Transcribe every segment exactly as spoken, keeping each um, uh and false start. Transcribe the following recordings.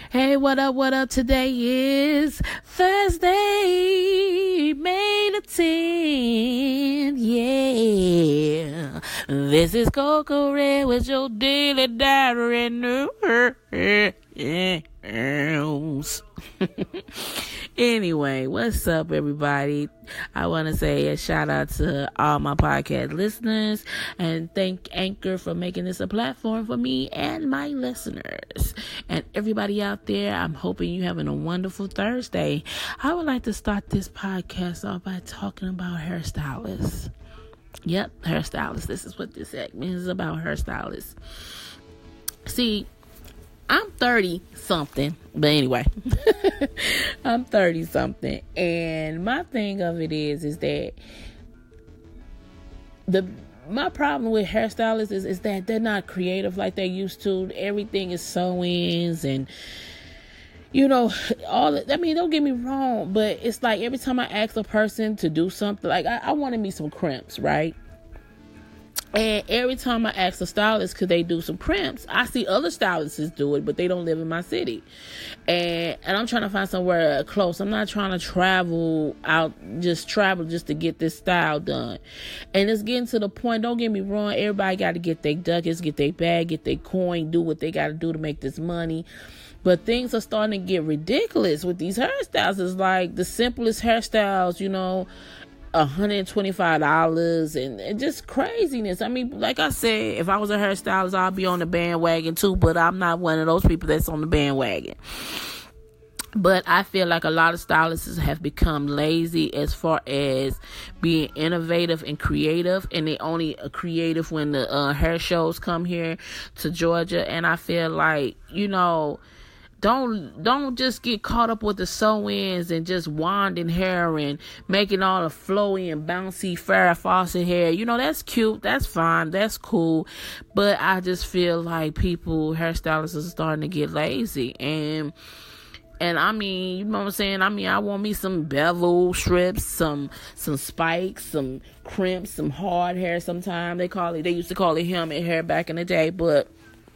Hey, what up, what up? Today is Thursday, May the tenth. Yeah. This is Coco Red with your daily diary news. Anyway, what's up, everybody? I want to say a shout out to all my podcast listeners and thank Anchor for making this a platform for me and my listeners. And everybody out there, I'm hoping you're having a wonderful Thursday. I would like to start this podcast off by talking about hairstylists. Yep, hairstylists. This is what this segment is about, hairstylists. See, I'm thirty something, but anyway, I'm thirty something. And my thing of it is, is that the, my problem with hairstylists is, is that they're not creative like they used to. Everything is sew-ins and, you know, all the, I mean, don't get me wrong, but it's like every time I ask a person to do something, like I, I wanted me some crimps, right? And every time I ask a stylist, could they do some crimps? I see other stylists do it, but they don't live in my city. And and I'm trying to find somewhere close. I'm not trying to travel out, just travel just to get this style done. And it's getting to the point, don't get me wrong, everybody got to get their ducats, get their bag, get their coin, do what they got to do to make this money. But things are starting to get ridiculous with these hairstyles. It's like the simplest hairstyles, you know, one hundred twenty-five dollars and, and just craziness. I mean, like I said, if I was a hairstylist, I'd be on the bandwagon too, but I'm not one of those people that's on the bandwagon. But I feel like a lot of stylists have become lazy as far as being innovative and creative, and they only are creative when the uh, hair shows come here to Georgia. And I feel like, you know, Don't don't just get caught up with the sew-ins and just wanding hair and making all the flowy and bouncy Farrah Fawcett hair. You know, that's cute. That's fine. That's cool. But I just feel like people, hairstylists are starting to get lazy. And, and I mean, you know what I'm saying? I mean, I want me some bevel strips, some some spikes, some crimps, some hard hair sometimes. They call it, they used to call it helmet hair back in the day, but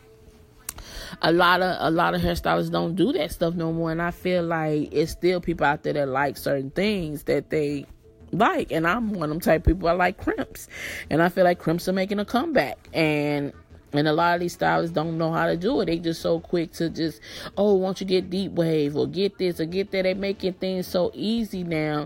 A lot of a lot of hairstylists don't do that stuff no more, and I feel like it's still people out there that like certain things that they like, and I'm one of them type of people. I like crimps, and I feel like crimps are making a comeback, and and a lot of these stylists don't know how to do it. They just so quick to just, oh, won't you get deep wave or get this or get that? They making things so easy now,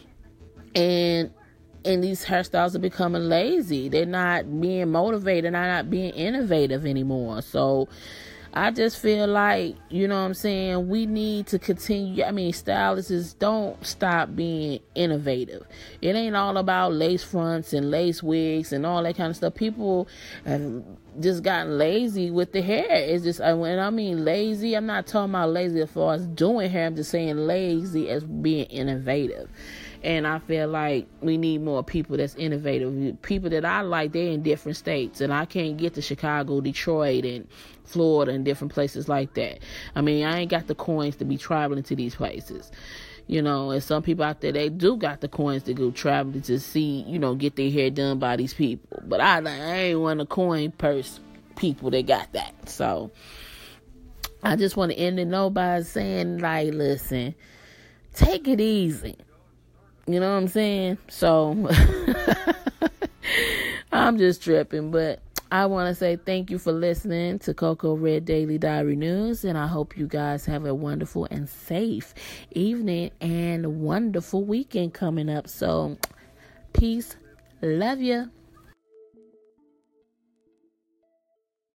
and and these hairstyles are becoming lazy. They're not being motivated. They're not being innovative anymore. So I just feel like, you know what I'm saying, we need to continue. I mean, stylists don't stop being innovative. It ain't all about lace fronts and lace wigs and all that kind of stuff. People have just gotten lazy with the hair. It's just, when I mean lazy, I'm not talking about lazy as far as doing hair. I'm just saying lazy as being innovative. And I feel like we need more people that's innovative. People that I like, they're in different states. And I can't get to Chicago, Detroit, and Florida, and different places like that. I mean, I ain't got the coins to be traveling to these places. You know, and some people out there, they do got the coins to go traveling to see, you know, get their hair done by these people. But I, I ain't one of the coin purse people that got that. So I just want to end it note by saying, like, listen, take it easy. You know what I'm saying? So I'm just tripping, but I want to say thank you for listening to Coco Red Daily Diary News, and I hope you guys have a wonderful and safe evening and wonderful weekend coming up. So peace, love you.